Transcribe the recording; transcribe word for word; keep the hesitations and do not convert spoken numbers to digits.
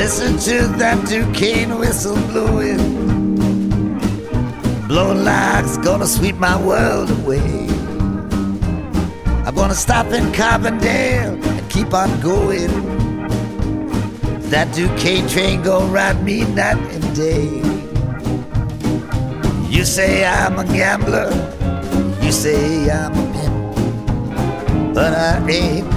Listen to that Duquesne whistle blowing, blowing like it's gonna sweep my world away. I'm gonna stop in Carbondale and keep on going. That Duquesne train gonna ride me night and day. You say I'm a gambler, you say I'm a pimp, but I ain't